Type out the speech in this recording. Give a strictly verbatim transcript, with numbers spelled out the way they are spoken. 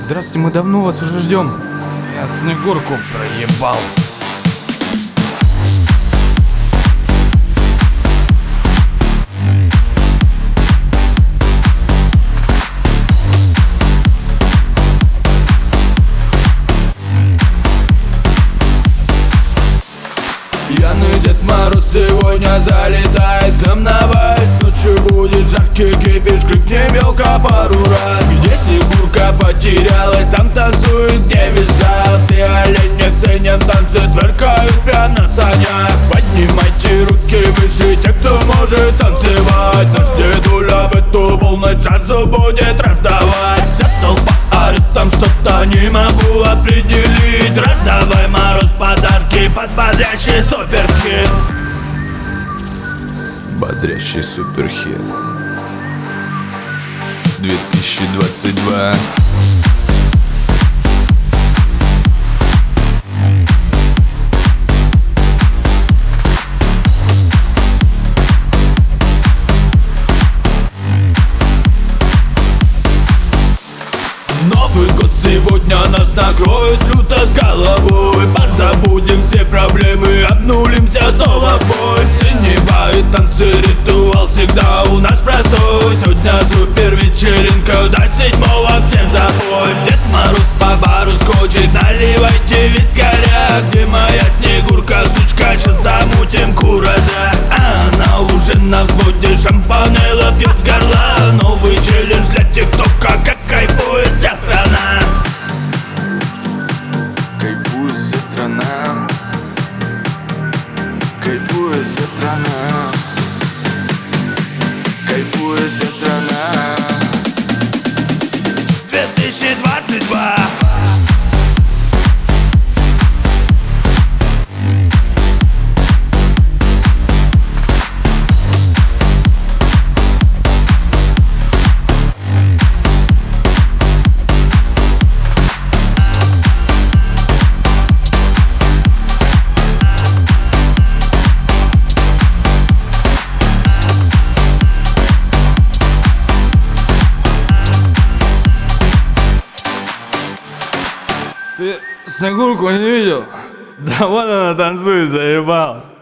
Здравствуйте, мы давно вас уже ждем. Я Снегурку проебал. Пьяный Дед Мороз сегодня залетает к нам на вальс. Ночью будет жаркий кипиш, крикни мелко пару раз. Где Снегурка потерялась, там танцует, где весь зал. Все олени в цене танцы тверкают прямо на санях. Поднимайте руки выше, те, кто может танцевать. Наш дедуля в эту полночь джазу будет раздавать. Вся толпа орет, там что-то не могу определить. Раздавай, Мороз, подарки под бодрящий суперхит. Бодрящий суперхит две тысячи двадцать два. Новый год сегодня нас накроет люто с головой. Позабудем все проблемы, обнулимся снова в бой. Синевают танцы, ритуал всегда у нас простой. Сегодня супер вечеринка, до седьмого всем забой. Дед Мороз по бару скочит, наливайте вискаря. Где моя Снегурка, сучка, сейчас замутим куража. Она уже на взводе, шампанелло пьет с горла. Новый челлендж для тиктока, как кайфует вся страна. Кайфует вся страна. Кайфует вся страна. Кайфует вся страна. две тысячи двадцать два. Ты Снегурку не видел? Да вон она танцует, заебал.